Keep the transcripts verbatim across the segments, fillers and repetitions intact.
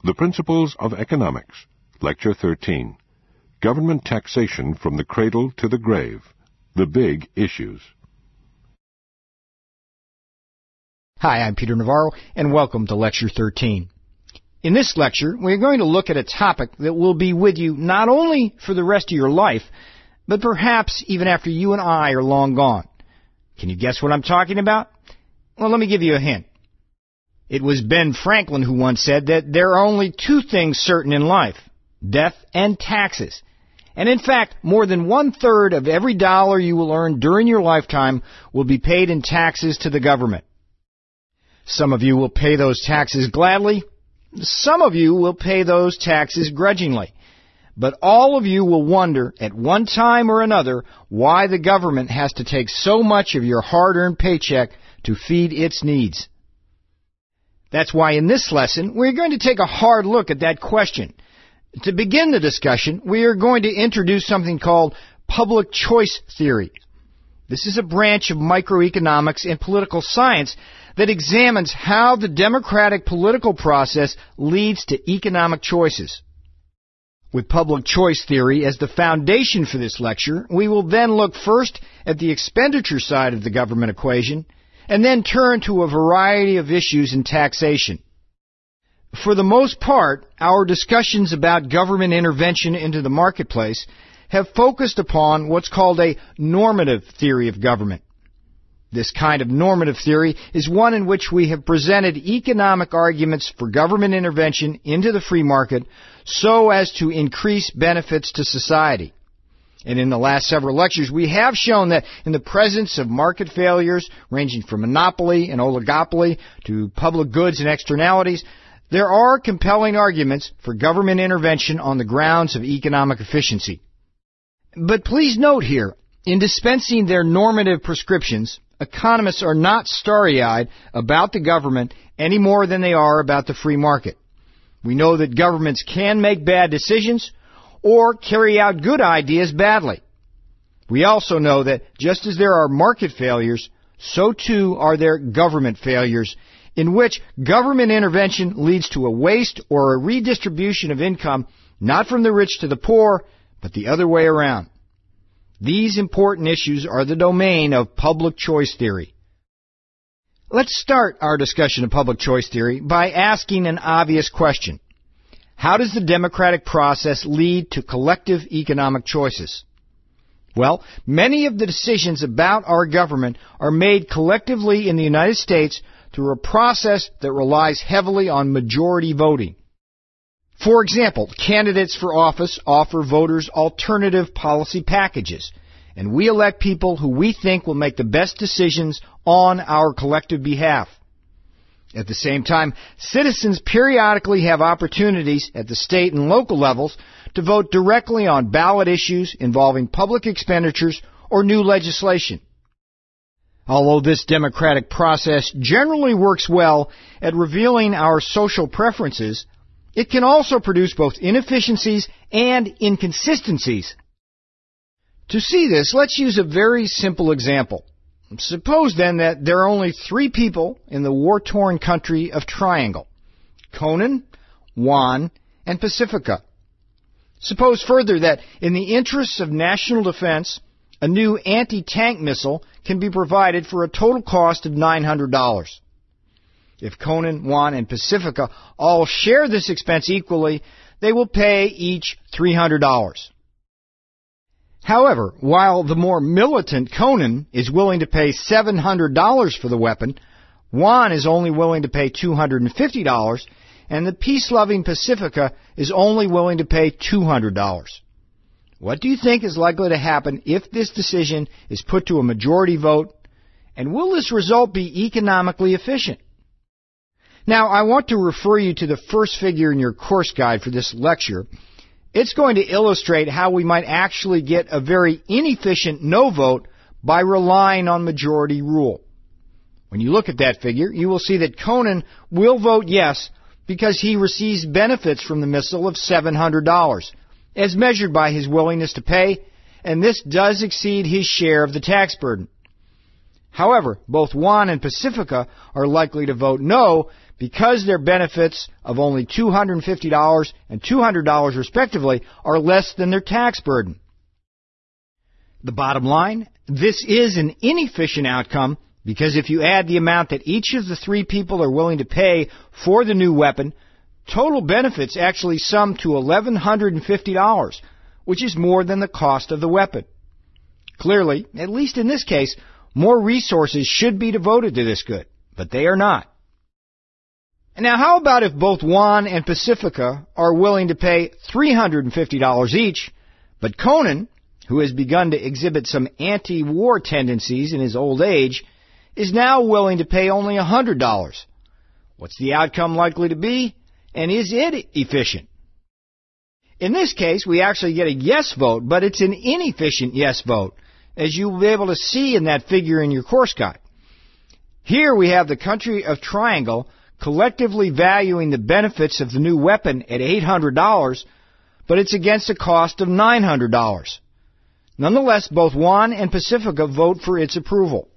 The Principles of Economics, Lecture thirteen. Government Taxation from the Cradle to the Grave. The Big Issues. Hi, I'm Peter Navarro, and welcome to Lecture thirteen. In this lecture, we're going to look at a topic that will be with you not only for the rest of your life, but perhaps even after you and I are long gone. Can you guess what I'm talking about? Well, let me give you a hint. It was Ben Franklin who once said that there are only two things certain in life, death and taxes. And in fact, more than one-third of every dollar you will earn during your lifetime will be paid in taxes to the government. Some of you will pay those taxes gladly. Some of you will pay those taxes grudgingly. But all of you will wonder at one time or another why the government has to take so much of your hard-earned paycheck to feed its needs. That's why in this lesson, we're going to take a hard look at that question. To begin the discussion, we are going to introduce something called public choice theory. This is a branch of microeconomics and political science that examines how the democratic political process leads to economic choices. With public choice theory as the foundation for this lecture, we will then look first at the expenditure side of the government equation, and then turn to a variety of issues in taxation. For the most part, our discussions about government intervention into the marketplace have focused upon what's called a normative theory of government. This kind of normative theory is one in which we have presented economic arguments for government intervention into the free market so as to increase benefits to society. And in the last several lectures, we have shown that in the presence of market failures, ranging from monopoly and oligopoly to public goods and externalities, there are compelling arguments for government intervention on the grounds of economic efficiency. But please note here, in dispensing their normative prescriptions, economists are not starry-eyed about the government any more than they are about the free market. We know that governments can make bad decisions or carry out good ideas badly. We also know that just as there are market failures, so too are there government failures, in which government intervention leads to a waste or a redistribution of income, not from the rich to the poor, but the other way around. These important issues are the domain of public choice theory. Let's start our discussion of public choice theory by asking an obvious question. How does the democratic process lead to collective economic choices? Well, many of the decisions about our government are made collectively in the United States through a process that relies heavily on majority voting. For example, candidates for office offer voters alternative policy packages, and we elect people who we think will make the best decisions on our collective behalf. At the same time, citizens periodically have opportunities at the state and local levels to vote directly on ballot issues involving public expenditures or new legislation. Although this democratic process generally works well at revealing our social preferences, it can also produce both inefficiencies and inconsistencies. To see this, let's use a very simple example. Suppose then that there are only three people in the war-torn country of Triangle: Conan, Juan, and Pacifica. Suppose further that in the interests of national defense, a new anti-tank missile can be provided for a total cost of nine hundred dollars. If Conan, Juan, and Pacifica all share this expense equally, they will pay each three hundred dollars. However, while the more militant Conan is willing to pay seven hundred dollars for the weapon, Juan is only willing to pay two hundred fifty dollars, and the peace-loving Pacifica is only willing to pay two hundred dollars. What do you think is likely to happen if this decision is put to a majority vote, and will this result be economically efficient? Now, I want to refer you to the first figure in your course guide for this lecture. It's going to illustrate how we might actually get a very inefficient no vote by relying on majority rule. When you look at that figure, you will see that Conan will vote yes because he receives benefits from the missile of seven hundred dollars, as measured by his willingness to pay, and this does exceed his share of the tax burden. However, both Juan and Pacifica are likely to vote no because their benefits of only two hundred fifty dollars and two hundred dollars respectively are less than their tax burden. The bottom line, this is an inefficient outcome because if you add the amount that each of the three people are willing to pay for the new weapon, total benefits actually sum to one thousand one hundred fifty dollars, which is more than the cost of the weapon. Clearly, at least in this case, more resources should be devoted to this good, but they are not. Now, how about if both Juan and Pacifica are willing to pay three hundred fifty dollars each, but Conan, who has begun to exhibit some anti-war tendencies in his old age, is now willing to pay only one hundred dollars? What's the outcome likely to be, and is it efficient? In this case, we actually get a yes vote, but it's an inefficient yes vote, as you will be able to see in that figure in your course guide. Here we have the country of Triangle collectively valuing the benefits of the new weapon at eight hundred dollars, but it's against a cost of nine hundred dollars. Nonetheless, both Juan and Pacifica vote for its approval.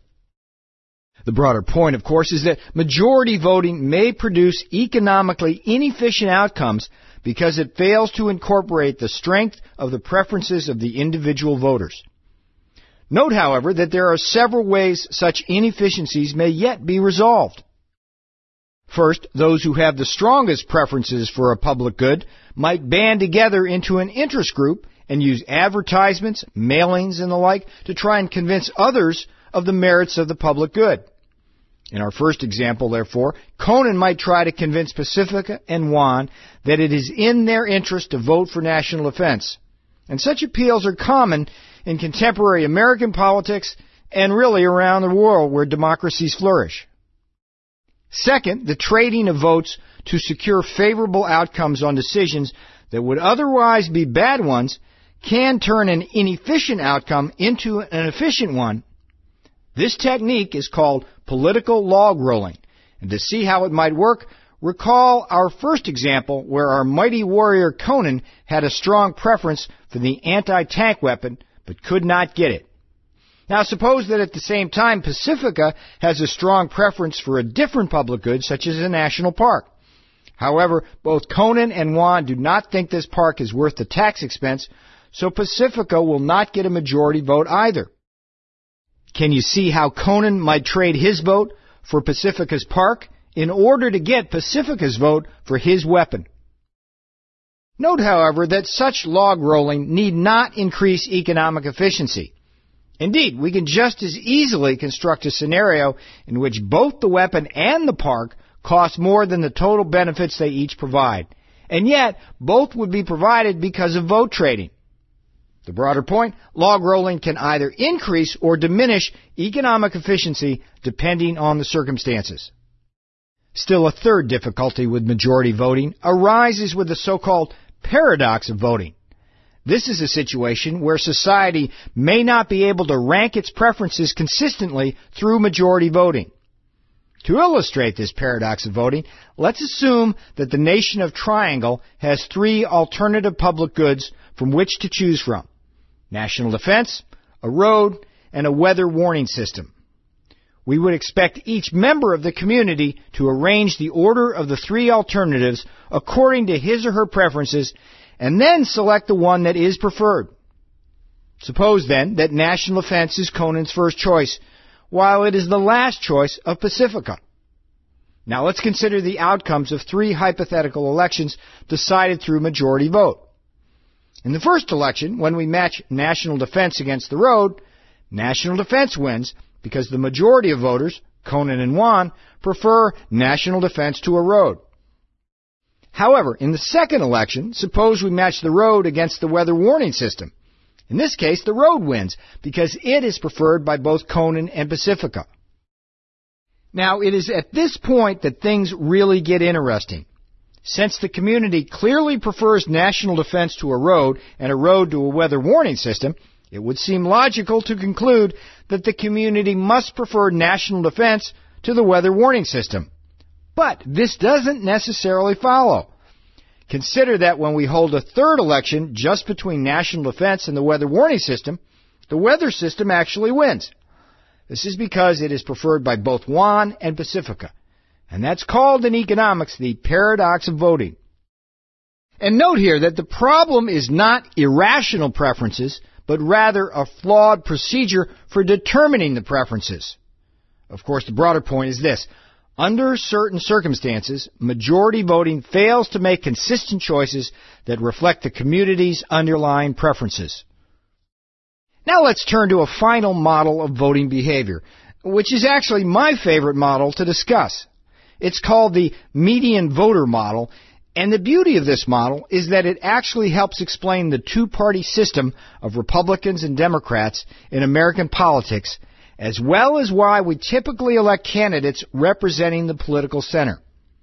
The broader point, of course, is that majority voting may produce economically inefficient outcomes because it fails to incorporate the strength of the preferences of the individual voters. Note, however, that there are several ways such inefficiencies may yet be resolved. First, those who have the strongest preferences for a public good might band together into an interest group and use advertisements, mailings, and the like to try and convince others of the merits of the public good. In our first example, therefore, Conan might try to convince Pacifica and Juan that it is in their interest to vote for national defense. And such appeals are common in contemporary American politics and really around the world where democracies flourish. Second, the trading of votes to secure favorable outcomes on decisions that would otherwise be bad ones can turn an inefficient outcome into an efficient one. This technique is called political log rolling, and to see how it might work, recall our first example where our mighty warrior Conan had a strong preference for the anti-tank weapon but could not get it. Now suppose that at the same time Pacifica has a strong preference for a different public good such as a national park. However, both Conan and Juan do not think this park is worth the tax expense, so Pacifica will not get a majority vote either. Can you see how Conan might trade his vote for Pacifica's park in order to get Pacifica's vote for his weapon? Note, however, that such log rolling need not increase economic efficiency. Indeed, we can just as easily construct a scenario in which both the weapon and the park cost more than the total benefits they each provide, and yet both would be provided because of vote trading. The broader point, log rolling can either increase or diminish economic efficiency depending on the circumstances. Still, a third difficulty with majority voting arises with the so-called paradox of voting. This is a situation where society may not be able to rank its preferences consistently through majority voting. To illustrate this paradox of voting, let's assume that the nation of Triangle has three alternative public goods from which to choose from: national defense, a road, and a weather warning system. We would expect each member of the community to arrange the order of the three alternatives according to his or her preferences and then select the one that is preferred. Suppose, then, that national defense is Conan's first choice, while it is the last choice of Pacifica. Now let's consider the outcomes of three hypothetical elections decided through majority vote. In the first election, when we match national defense against the road, national defense wins because the majority of voters, Conan and Juan, prefer national defense to a road. However, in the second election, suppose we match the road against the weather warning system. In this case, the road wins because it is preferred by both Conan and Pacifica. Now, it is at this point that things really get interesting. Since the community clearly prefers national defense to a road and a road to a weather warning system, it would seem logical to conclude that the community must prefer national defense to the weather warning system. But this doesn't necessarily follow. Consider that when we hold a third election just between national defense and the weather warning system, the weather system actually wins. This is because it is preferred by both Juan and Pacifica. And that's called in economics the paradox of voting. And note here that the problem is not irrational preferences, but rather a flawed procedure for determining the preferences. Of course, the broader point is this. Under certain circumstances, majority voting fails to make consistent choices that reflect the community's underlying preferences. Now let's turn to a final model of voting behavior, which is actually my favorite model to discuss. It's called the median voter model, and the beauty of this model is that it actually helps explain the two-party system of Republicans and Democrats in American politics, as well as why we typically elect candidates representing the political center.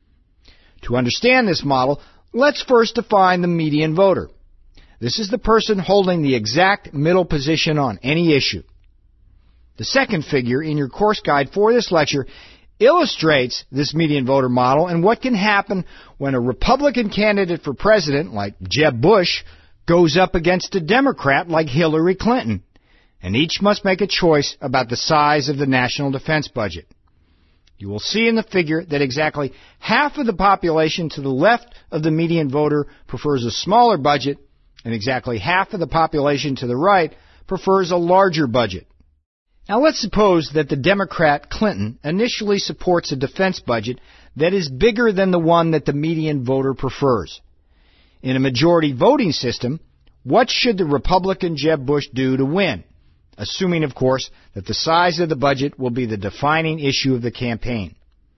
To understand this model, let's first define the median voter. This is the person holding the exact middle position on any issue. The second figure in your course guide for this lecture illustrates this median voter model and what can happen when a Republican candidate for president, like Jeb Bush, goes up against a Democrat like Hillary Clinton, and each must make a choice about the size of the national defense budget. You will see in the figure that exactly half of the population to the left of the median voter prefers a smaller budget, and exactly half of the population to the right prefers a larger budget. Now let's suppose that the Democrat Clinton initially supports a defense budget that is bigger than the one that the median voter prefers. In a majority voting system, what should the Republican Jeb Bush do to win? Assuming, of course, that the size of the budget will be the defining issue of the campaign.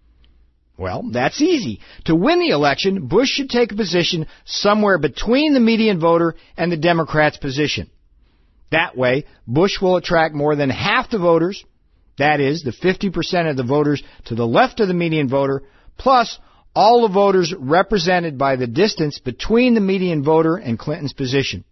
Well, that's easy. To win the election, Bush should take a position somewhere between the median voter and the Democrats' position. That way, Bush will attract more than half the voters, that is, the fifty percent of the voters to the left of the median voter, plus all the voters represented by the distance between the median voter and Clinton's position.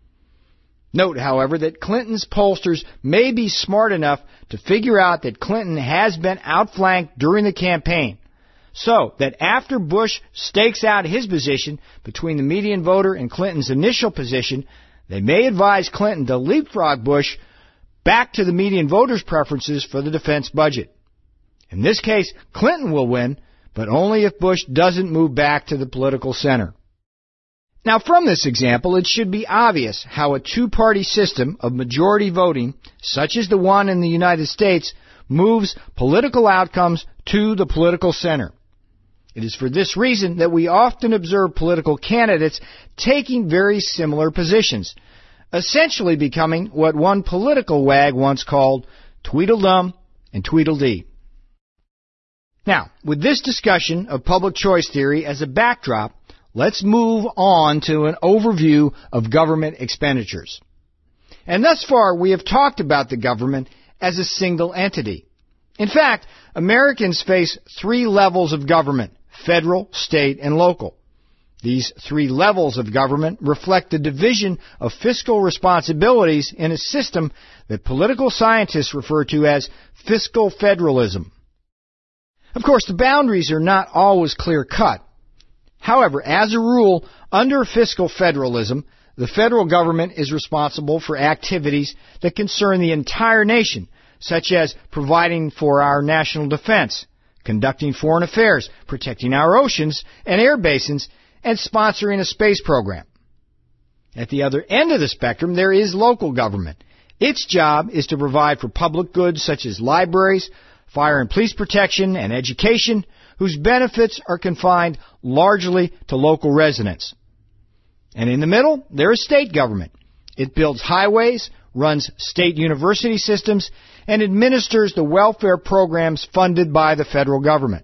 Note, however, that Clinton's pollsters may be smart enough to figure out that Clinton has been outflanked during the campaign, so that after Bush stakes out his position between the median voter and Clinton's initial position, they may advise Clinton to leapfrog Bush back to the median voters' preferences for the defense budget. In this case, Clinton will win, but only if Bush doesn't move back to the political center. Now, from this example, it should be obvious how a two-party system of majority voting, such as the one in the United States, moves political outcomes to the political center. It is for this reason that we often observe political candidates taking very similar positions, essentially becoming what one political wag once called Tweedledum and Tweedledee. Now, with this discussion of public choice theory as a backdrop, let's move on to an overview of government expenditures. And thus far, we have talked about the government as a single entity. In fact, Americans face three levels of government: federal, state, and local. These three levels of government reflect the division of fiscal responsibilities in a system that political scientists refer to as fiscal federalism. Of course, the boundaries are not always clear-cut. However, as a rule, under fiscal federalism, the federal government is responsible for activities that concern the entire nation, such as providing for our national defense, conducting foreign affairs, protecting our oceans and air basins, and sponsoring a space program. At the other end of the spectrum, there is local government. Its job is to provide for public goods such as libraries, fire and police protection, and education, whose benefits are confined largely to local residents. And in the middle, there is state government. It builds highways, runs state university systems, and administers the welfare programs funded by the federal government.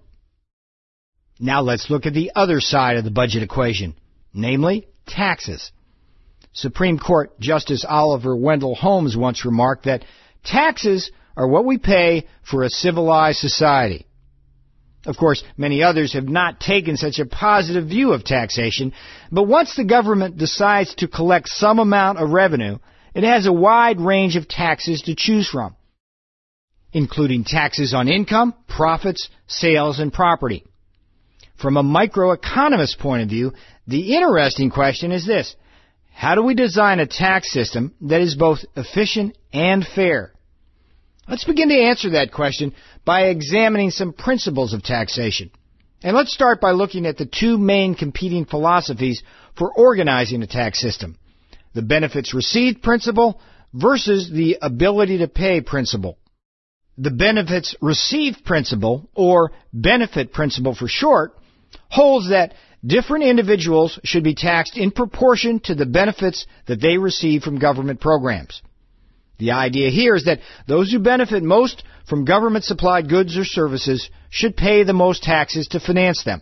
Now let's look at the other side of the budget equation, namely taxes. Supreme Court Justice Oliver Wendell Holmes once remarked that taxes are what we pay for a civilized society. Of course, many others have not taken such a positive view of taxation, but once the government decides to collect some amount of revenue, it has a wide range of taxes to choose from, including taxes on income, profits, sales, and property. From a microeconomist point of view, the interesting question is this: how do we design a tax system that is both efficient and fair? Let's begin to answer that question by examining some principles of taxation. And let's start by looking at the two main competing philosophies for organizing a tax system: the benefits received principle versus the ability to pay principle. The benefits received principle, or benefit principle for short, holds that different individuals should be taxed in proportion to the benefits that they receive from government programs. The idea here is that those who benefit most from government-supplied goods or services should pay the most taxes to finance them.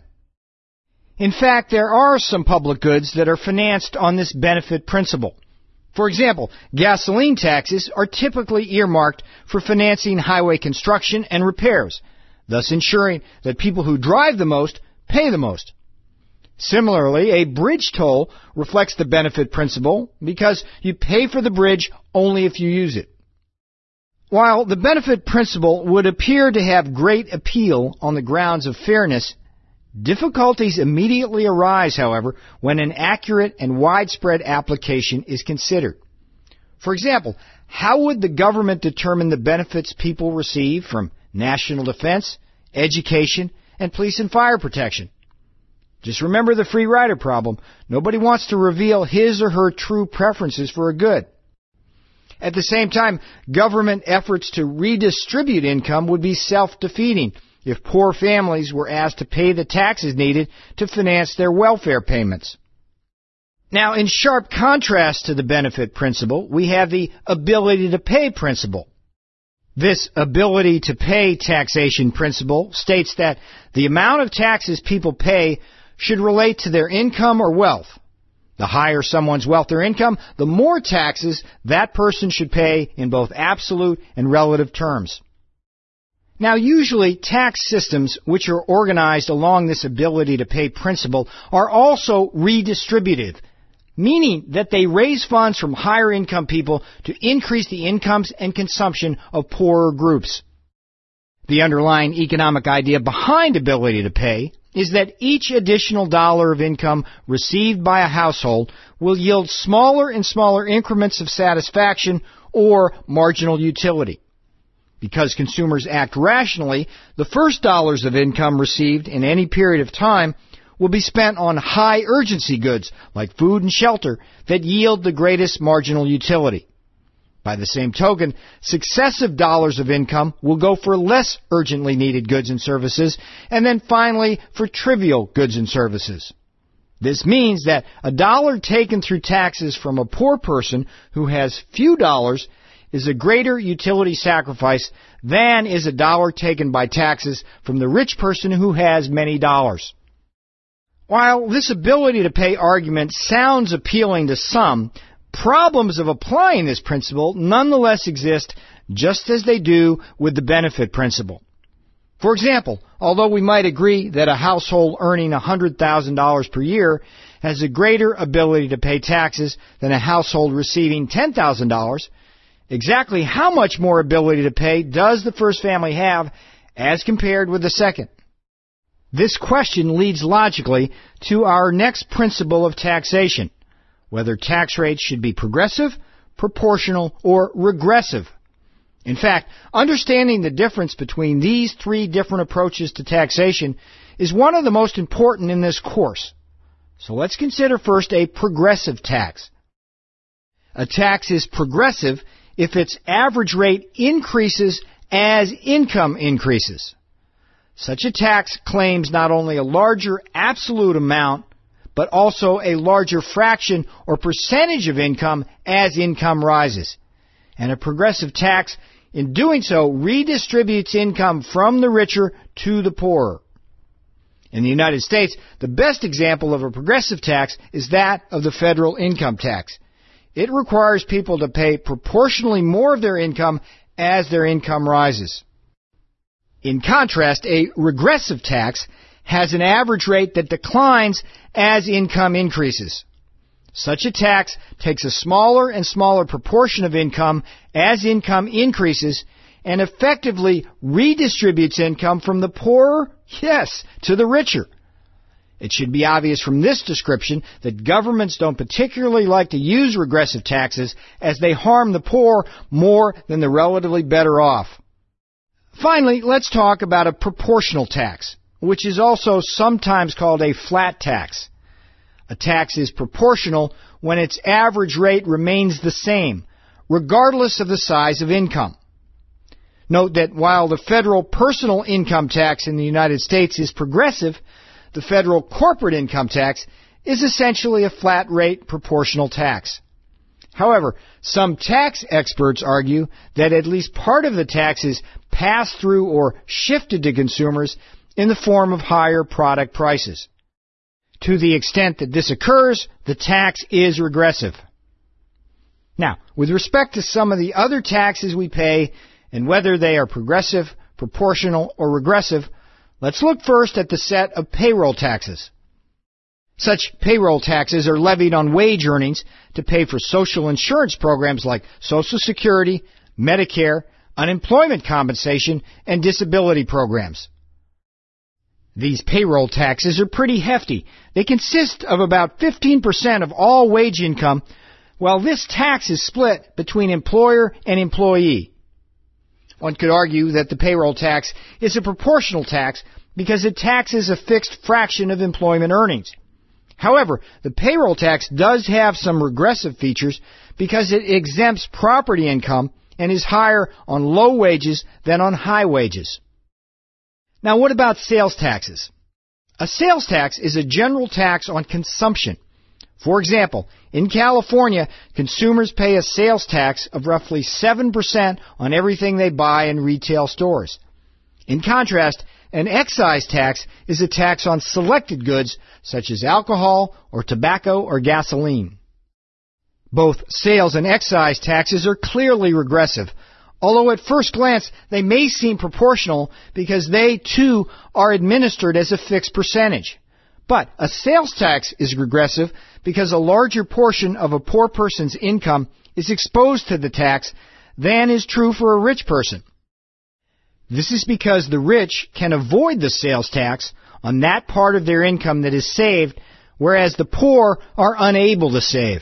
In fact, there are some public goods that are financed on this benefit principle. For example, gasoline taxes are typically earmarked for financing highway construction and repairs, thus ensuring that people who drive the most pay the most. Similarly, a bridge toll reflects the benefit principle because you pay for the bridge only if you use it. While the benefit principle would appear to have great appeal on the grounds of fairness, difficulties immediately arise, however, when an accurate and widespread application is considered. For example, how would the government determine the benefits people receive from national defense, education, and police and fire protection? Just remember the free rider problem. Nobody wants to reveal his or her true preferences for a good. At the same time, government efforts to redistribute income would be self-defeating if poor families were asked to pay the taxes needed to finance their welfare payments. Now, in sharp contrast to the benefit principle, we have the ability to pay principle. This ability to pay taxation principle states that the amount of taxes people pay should relate to their income or wealth. The higher someone's wealth or income, the more taxes that person should pay in both absolute and relative terms. Now, usually tax systems which are organized along this ability to pay principle are also redistributive, meaning that they raise funds from higher income people to increase the incomes and consumption of poorer groups. The underlying economic idea behind ability to pay is that each additional dollar of income received by a household will yield smaller and smaller increments of satisfaction or marginal utility. Because consumers act rationally, the first dollars of income received in any period of time will be spent on high urgency goods like food and shelter that yield the greatest marginal utility. By the same token, successive dollars of income will go for less urgently needed goods and services, and then finally for trivial goods and services. This means that a dollar taken through taxes from a poor person who has few dollars is a greater utility sacrifice than is a dollar taken by taxes from the rich person who has many dollars. While this ability to pay argument sounds appealing to some, problems of applying this principle nonetheless exist just as they do with the benefit principle. For example, although we might agree that a household earning one hundred thousand dollars per year has a greater ability to pay taxes than a household receiving ten thousand dollars, exactly how much more ability to pay does the first family have as compared with the second? This question leads logically to our next principle of taxation: whether tax rates should be progressive, proportional, or regressive. In fact, understanding the difference between these three different approaches to taxation is one of the most important in this course. So let's consider first a progressive tax. A tax is progressive if its average rate increases as income increases. Such a tax claims not only a larger absolute amount, but also a larger fraction or percentage of income as income rises. And a progressive tax, in doing so, redistributes income from the richer to the poorer. In the United States, the best example of a progressive tax is that of the federal income tax. It requires people to pay proportionally more of their income as their income rises. In contrast, a regressive tax has an average rate that declines as income increases. Such a tax takes a smaller and smaller proportion of income as income increases and effectively redistributes income from the poorer, yes, to the richer. It should be obvious from this description that governments don't particularly like to use regressive taxes as they harm the poor more than the relatively better off. Finally, let's talk about a proportional tax. which is also sometimes called a flat tax. A tax is proportional when its average rate remains the same, regardless of the size of income. Note that while the federal personal income tax in the United States is progressive, the federal corporate income tax is essentially a flat rate proportional tax. However, some tax experts argue that at least part of the tax is passed through or shifted to consumers in the form of higher product prices. To the extent that this occurs, the tax is regressive. Now, with respect to some of the other taxes we pay and whether they are progressive, proportional, or regressive, let's look first at the set of payroll taxes. Such payroll taxes are levied on wage earnings to pay for social insurance programs like Social Security, Medicare, unemployment compensation, and disability programs. These payroll taxes are pretty hefty. They consist of about fifteen percent of all wage income, while this tax is split between employer and employee. One could argue that the payroll tax is a proportional tax because it taxes a fixed fraction of employment earnings. However, the payroll tax does have some regressive features because it exempts property income and is higher on low wages than on high wages. Now, what about sales taxes? A sales tax is a general tax on consumption. For example, in California, consumers pay a sales tax of roughly seven percent on everything they buy in retail stores. In contrast, an excise tax is a tax on selected goods such as alcohol or tobacco or gasoline. Both sales and excise taxes are clearly regressive, although at first glance they may seem proportional because they too are administered as a fixed percentage. But a sales tax is regressive because a larger portion of a poor person's income is exposed to the tax than is true for a rich person. This is because the rich can avoid the sales tax on that part of their income that is saved, whereas the poor are unable to save.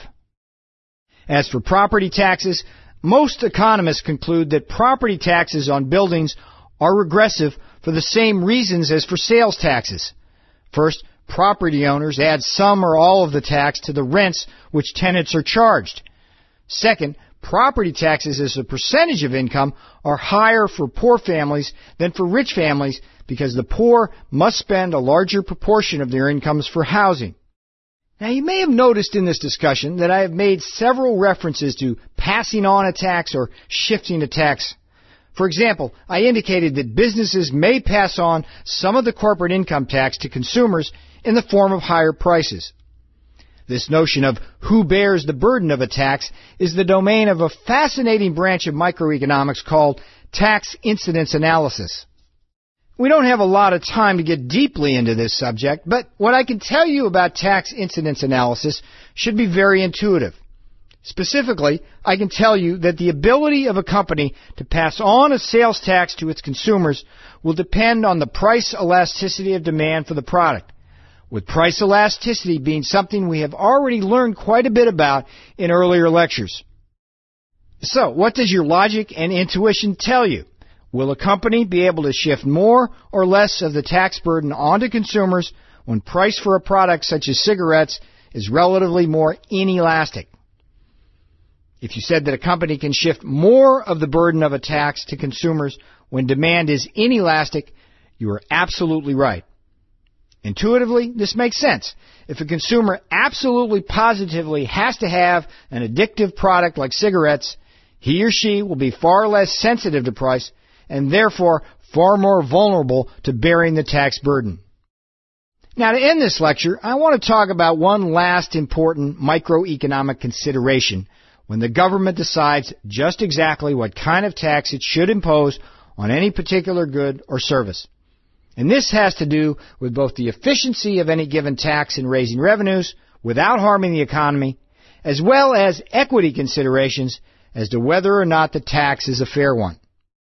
As for property taxes, most economists conclude that property taxes on buildings are regressive for the same reasons as for sales taxes. First, property owners add some or all of the tax to the rents which tenants are charged. Second, property taxes as a percentage of income are higher for poor families than for rich families because the poor must spend a larger proportion of their incomes for housing. Now, you may have noticed in this discussion that I have made several references to passing on a tax or shifting a tax. For example, I indicated that businesses may pass on some of the corporate income tax to consumers in the form of higher prices. This notion of who bears the burden of a tax is the domain of a fascinating branch of microeconomics called tax incidence analysis. We don't have a lot of time to get deeply into this subject, but what I can tell you about tax incidence analysis should be very intuitive. Specifically, I can tell you that the ability of a company to pass on a sales tax to its consumers will depend on the price elasticity of demand for the product, with price elasticity being something we have already learned quite a bit about in earlier lectures. So, what does your logic and intuition tell you? Will a company be able to shift more or less of the tax burden onto consumers when price for a product such as cigarettes is relatively more inelastic? If you said that a company can shift more of the burden of a tax to consumers when demand is inelastic, you are absolutely right. Intuitively, this makes sense. If a consumer absolutely positively has to have an addictive product like cigarettes, he or she will be far less sensitive to price and therefore far more vulnerable to bearing the tax burden. Now, to end this lecture, I want to talk about one last important microeconomic consideration when the government decides just exactly what kind of tax it should impose on any particular good or service. And this has to do with both the efficiency of any given tax in raising revenues without harming the economy, as well as equity considerations as to whether or not the tax is a fair one.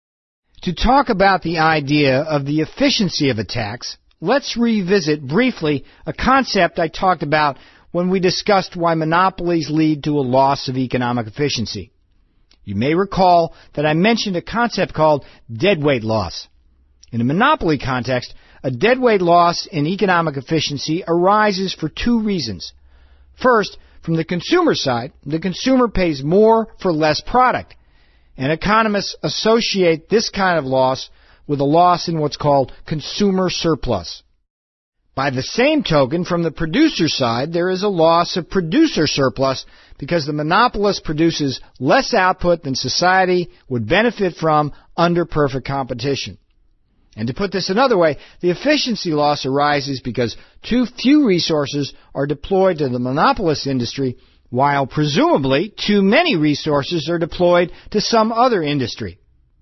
To talk about the idea of the efficiency of a tax, let's revisit briefly a concept I talked about when we discussed why monopolies lead to a loss of economic efficiency. You may recall that I mentioned a concept called deadweight loss. In a monopoly context, a deadweight loss in economic efficiency arises for two reasons. First, from the consumer side, the consumer pays more for less product, and economists associate this kind of loss with a loss in what's called consumer surplus. By the same token, from the producer side, there is a loss of producer surplus because the monopolist produces less output than society would benefit from under perfect competition. And to put this another way, the efficiency loss arises because too few resources are deployed to the monopolist industry, while presumably too many resources are deployed to some other industry.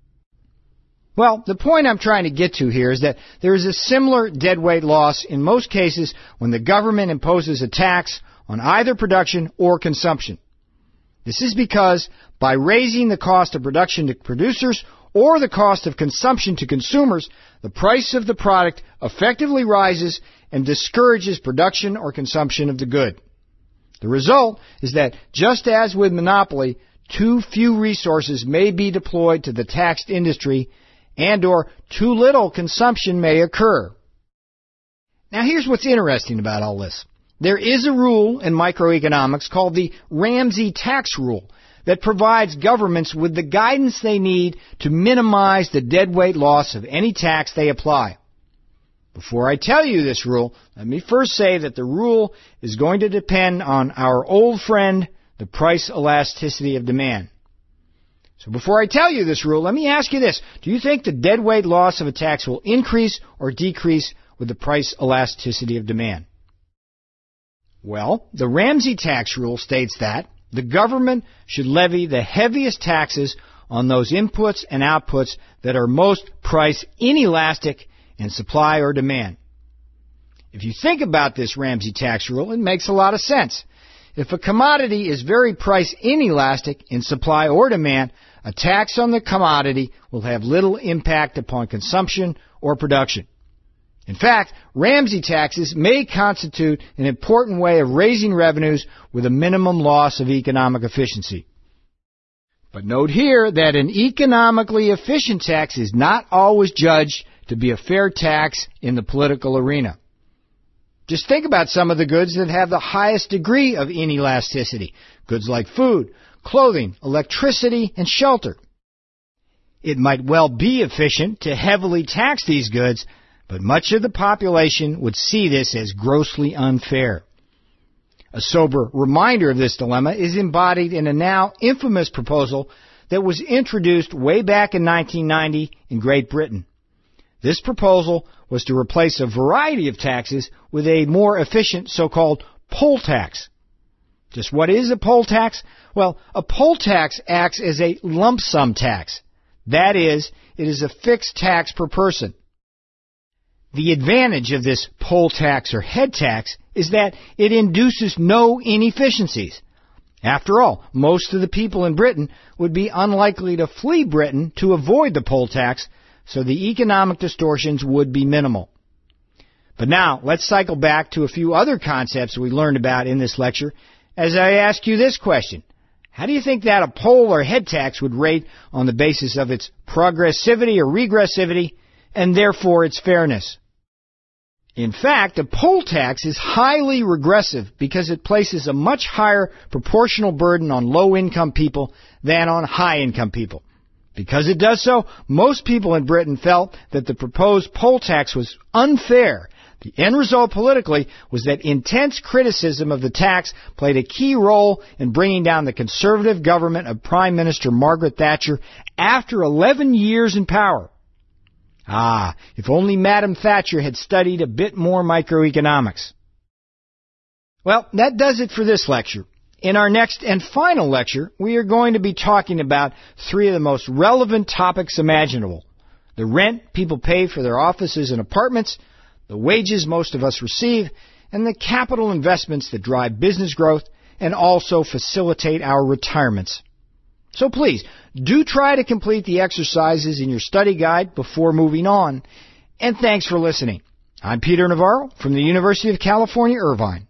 Well, the point I'm trying to get to here is that there is a similar deadweight loss in most cases when the government imposes a tax on either production or consumption. This is because by raising the cost of production to producers or the cost of consumption to consumers, the price of the product effectively rises and discourages production or consumption of the good. The result is that, just as with monopoly, too few resources may be deployed to the taxed industry and or too little consumption may occur. Now here's what's interesting about all this. There is a rule in microeconomics called the Ramsey tax rule that provides governments with the guidance they need to minimize the deadweight loss of any tax they apply. Before I tell you this rule, let me first say that the rule is going to depend on our old friend, the price elasticity of demand. So before I tell you this rule, let me ask you this. Do you think the deadweight loss of a tax will increase or decrease with the price elasticity of demand? Well, the Ramsey tax rule states that the government should levy the heaviest taxes on those inputs and outputs that are most price inelastic in supply or demand. If you think about this Ramsey tax rule, it makes a lot of sense. If a commodity is very price inelastic in supply or demand, a tax on the commodity will have little impact upon consumption or production. In fact, Ramsey taxes may constitute an important way of raising revenues with a minimum loss of economic efficiency. But note here that an economically efficient tax is not always judged to be a fair tax in the political arena. Just think about some of the goods that have the highest degree of inelasticity. Goods like food, clothing, electricity, and shelter. It might well be efficient to heavily tax these goods, but much of the population would see this as grossly unfair. A sober reminder of this dilemma is embodied in a now infamous proposal that was introduced way back in nineteen ninety in Great Britain. This proposal was to replace a variety of taxes with a more efficient so-called poll tax. Just what is a poll tax? Well, a poll tax acts as a lump sum tax. That is, it is a fixed tax per person. The advantage of this poll tax or head tax is that it induces no inefficiencies. After all, most of the people in Britain would be unlikely to flee Britain to avoid the poll tax, so the economic distortions would be minimal. But now, let's cycle back to a few other concepts we learned about in this lecture as I ask you this question. How do you think that a poll or head tax would rate on the basis of its progressivity or regressivity, and therefore its fairness? In fact, a poll tax is highly regressive because it places a much higher proportional burden on low-income people than on high-income people. Because it does so, most people in Britain felt that the proposed poll tax was unfair. The end result politically was that intense criticism of the tax played a key role in bringing down the Conservative government of Prime Minister Margaret Thatcher after eleven years in power. Ah, if only Madam Thatcher had studied a bit more microeconomics. Well, that does it for this lecture. In our next and final lecture, we are going to be talking about three of the most relevant topics imaginable. The rent people pay for their offices and apartments, the wages most of us receive, and the capital investments that drive business growth and also facilitate our retirements. So please, do try to complete the exercises in your study guide before moving on. And thanks for listening. I'm Peter Navarro from the University of California, Irvine.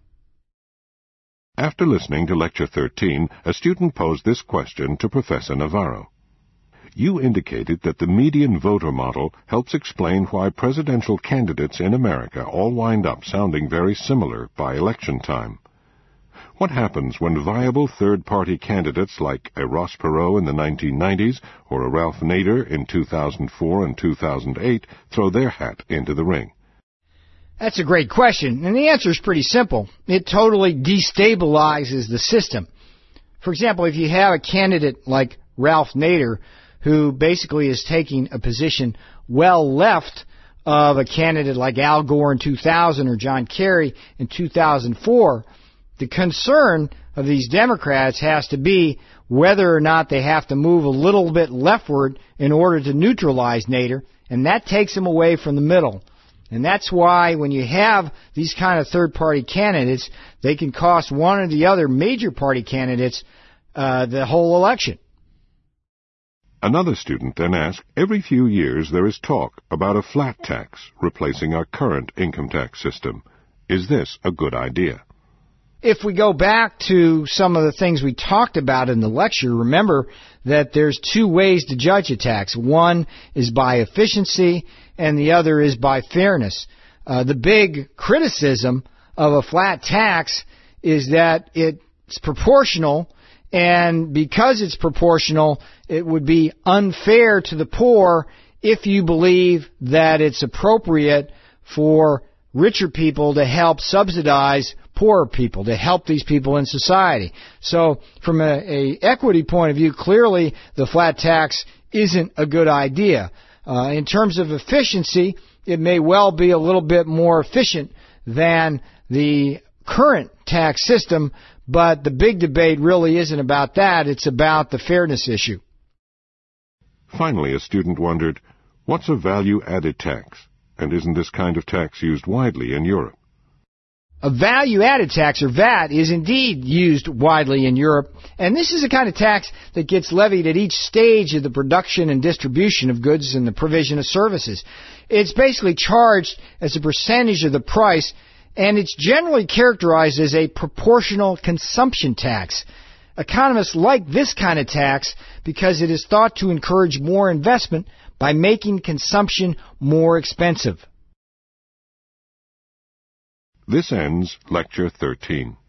After listening to Lecture thirteen, a student posed this question to Professor Navarro. you indicated that the median voter model helps explain why presidential candidates in America all wind up sounding very similar by election time. What happens when viable third-party candidates like a Ross Perot in the nineteen nineties or a Ralph Nader in two thousand four and two thousand eight throw their hat into the ring? That's a great question, and the answer is pretty simple. It totally destabilizes the system. For example, if you have a candidate like Ralph Nader, who basically is taking a position well left of a candidate like Al Gore in two thousand or John Kerry in two thousand four, the concern of these Democrats has to be whether or not they have to move a little bit leftward in order to neutralize Nader, and that takes them away from the middle. And that's why when you have these kind of third-party candidates, they can cost one or the other major party candidates uh, the whole election. Another student then asked, every few years there is talk about a flat tax replacing our current income tax system. Is this a good idea? If we go back to some of the things we talked about in the lecture, remember that there's two ways to judge a tax. One is by efficiency, and the other is by fairness. Uh, the big criticism of a flat tax is that it's proportional, and because it's proportional, it would be unfair to the poor if you believe that it's appropriate for richer people to help subsidize poorer people, to help these people in society. So from a, a equity point of view, clearly the flat tax isn't a good idea. Uh, in terms of efficiency, it may well be a little bit more efficient than the current tax system, but the big debate really isn't about that. It's about the fairness issue. Finally, a student wondered, what's a value-added tax? And isn't this kind of tax used widely in Europe? A value-added tax, or V A T, is indeed used widely in Europe, and this is a kind of tax that gets levied at each stage of the production and distribution of goods and the provision of services. It's basically charged as a percentage of the price, and it's generally characterized as a proportional consumption tax. Economists like this kind of tax because it is thought to encourage more investment by making consumption more expensive. This ends Lecture thirteen.